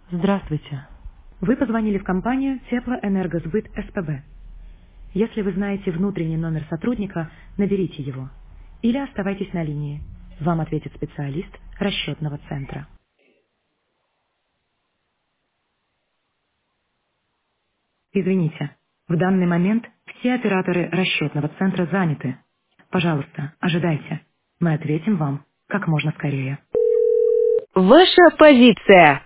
Здравствуйте. Вы позвонили в компанию Теплоэнергосбыт СПБ. Если вы знаете внутренний номер сотрудника, наберите его. Или оставайтесь на линии. Вам ответит специалист расчетного центра. Извините, в данный момент все операторы расчетного центра заняты. Пожалуйста, ожидайте. Мы ответим вам как можно скорее. Ваша позиция.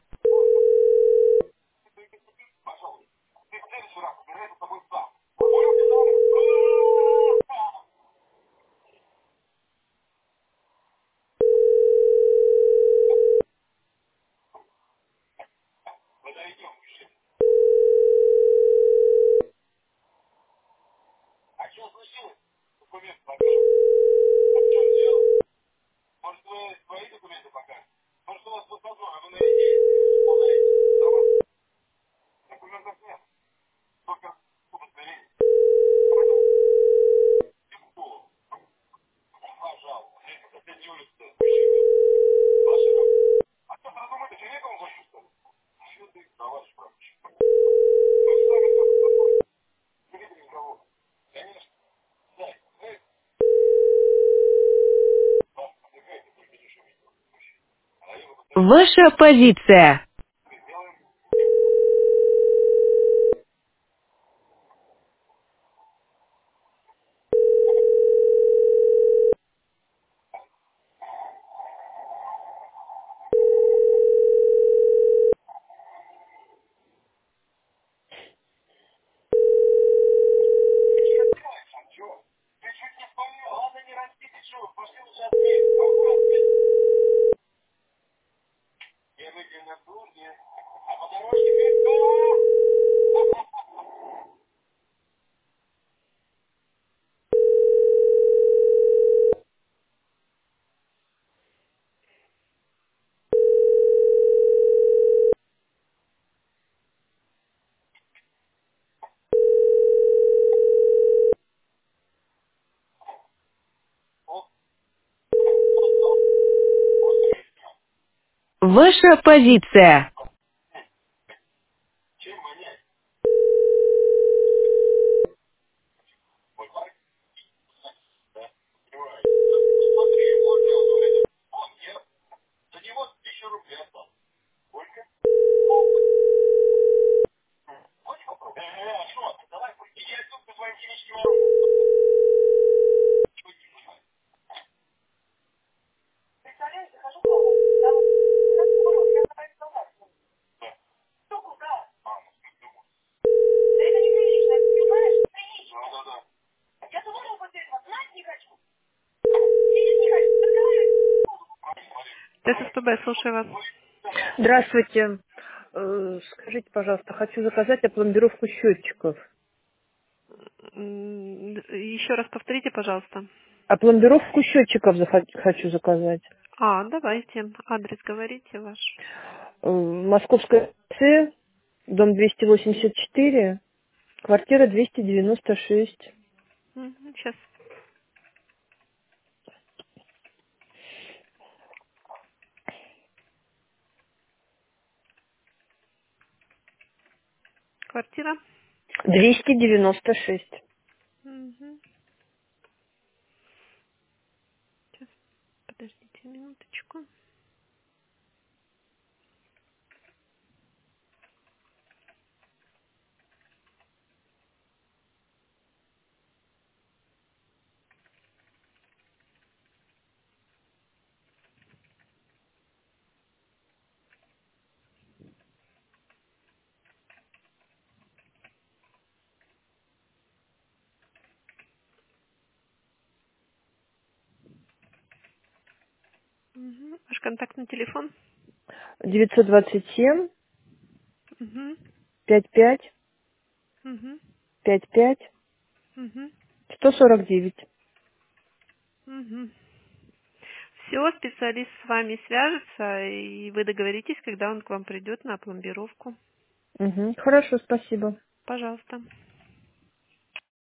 Ваша позиция. Ваша позиция. ТССПБ, слушаю вас. Здравствуйте. Скажите, пожалуйста, хочу заказать опломбировку счетчиков. Еще раз повторите, пожалуйста. Опломбировку счетчиков хочу заказать. Давайте. Адрес говорите ваш. Московская С, дом 284, квартира 296. Сейчас. Квартира. 296. Мгм. Сейчас, подождите минуточку. Ваш контактный телефон. 927 Угу. 55 Угу. 55 Угу. 149. Угу. Все, специалист с вами свяжется, и вы договоритесь, когда он к вам придет на пломбировку. Хорошо, спасибо. Пожалуйста.